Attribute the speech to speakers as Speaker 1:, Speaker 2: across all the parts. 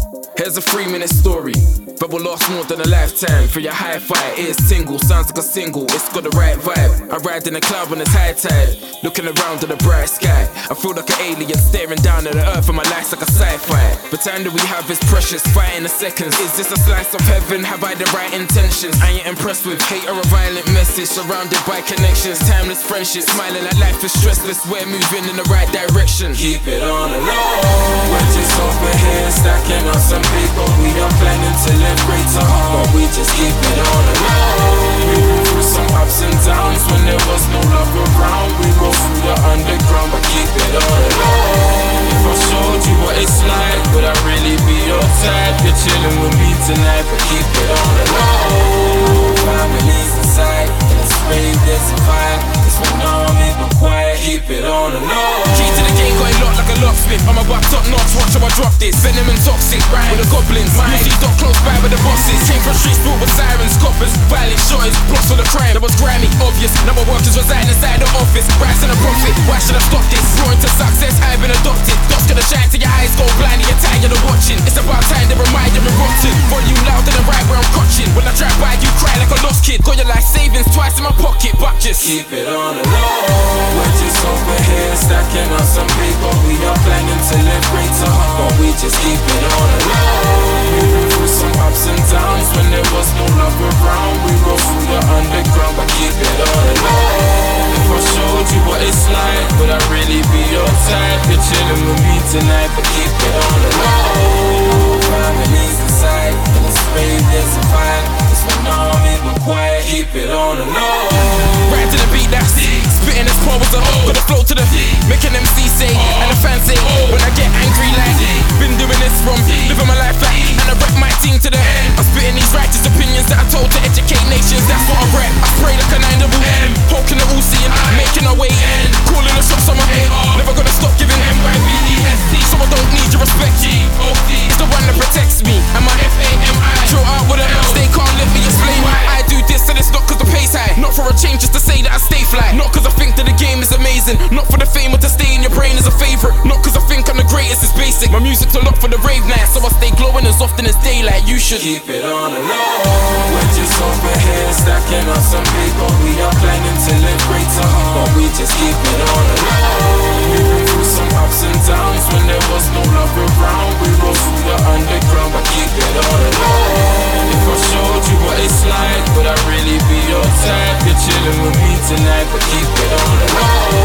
Speaker 1: Here's a 3-minute story, but will last more than a lifetime. For your hi-fi, it's single, sounds like a single, it's got the right vibe. I ride in a cloud when it's high tide, looking around at the bright sky. I feel like an alien staring down at the earth, and my life's like a sci-fi. The time that we have is precious, fighting the seconds. Is this a slice of heaven? Have I the right intentions? I ain't impressed with hate or a violent message, surrounded by connections, timeless friendships, smiling like life is stressless. We're moving in the right direction.
Speaker 2: Keep it on the low, we're just over here stacking on some people. We are planning to live greater, but we just keep it on the low. We went through some ups and downs when there was no love around. We roll through the underground, but keep it on the low. If I showed you what it's like, would I really be your type? You're chilling with me tonight, but keep it on the low. Families inside, and it's brave, there's a vibe. It's when I'm in but quiet, keep it on the low.
Speaker 1: Key to the game, got it locked like a locksmith. I'm about top notch, watch how I drop this. Venom and toxic, right with the goblins. Usually dot close by with the bosses. Came from streets built with sirens, coppers, violent shotters, plots for the crime. That was grimy, obvious. Now my workers reside inside the office. Rising a profit, why should I stop this? Growing to success, I've been adopted. Dots gonna shine till your eyes go blind and you're tired of watching. It's about time to remind you and rotten. Volume loud and right where I'm crotching. When I drive by, you cry like a lost kid. Got your life savings twice in my pocket, but just
Speaker 2: keep it on the low. We're just over here stacking on some people. We are planning to live greater, but we just keep it on the low. We went through some ups and downs when there was no love around. We roll through the underground, but keep it on the low. If I showed you what it's like, would I really be your type? You're chilling with me tonight, but keep it on the low. Families inside, and it's brave, there's a vibe. It's when I'm in but quiet, keep it on the low.
Speaker 1: Right to the beat, that's spitting as poor as a got the flow to the making MC say and the fans say when I get angry like been doing this from living my life like, and I rep my team to the end. I'm spitting these righteous opinions that I told to educate nations. That's what I rap. I spray like a 9-double-M, poking the all seeing, making our way in, calling the shots on my head. Never gonna stop giving MYBEST, so I don't need your respect. It's the one that protects me and my FAMI. Draw out with a stay calm, let me explain why I do this, and it's not cause the pace high, not for a change, just to say that I stay fly. Not cause I think that the game is amazing, not for the fame or to stay in your brain as a favorite. Not cause I think I'm the greatest, it's basic. My music's a lot for the rave night, so I stay glowing as often as daylight. You should
Speaker 2: keep it on the low. We're just over here stacking on some people. We are planning to live greater, but we just keep it on the low. We went through some ups and downs when there was no love around. We roll through the underground, but keep it on the low. If I showed you what it's like, would I really be your type? You're chilling with me tonight, but keep it on the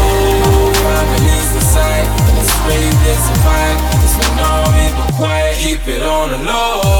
Speaker 2: low. Families inside, and it's brave, there's a vibe. It's when I'm in but quiet, keep it on the low.